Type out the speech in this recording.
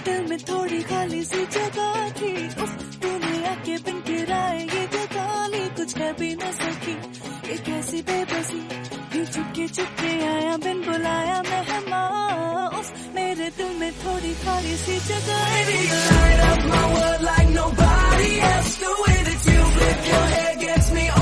दिल में थोड़ी खाली सी जगह थी, तूने आके बिन किराए ये जगा ली, कुछ है भी न सकी ये कैसी बेबसी, यूं चुपके आया बिन बुलाया मेहमान, मेरे दिल में थोड़ी खाली सी जगह। Baby, you light up my world like nobody else, the way that you flip your hair gets me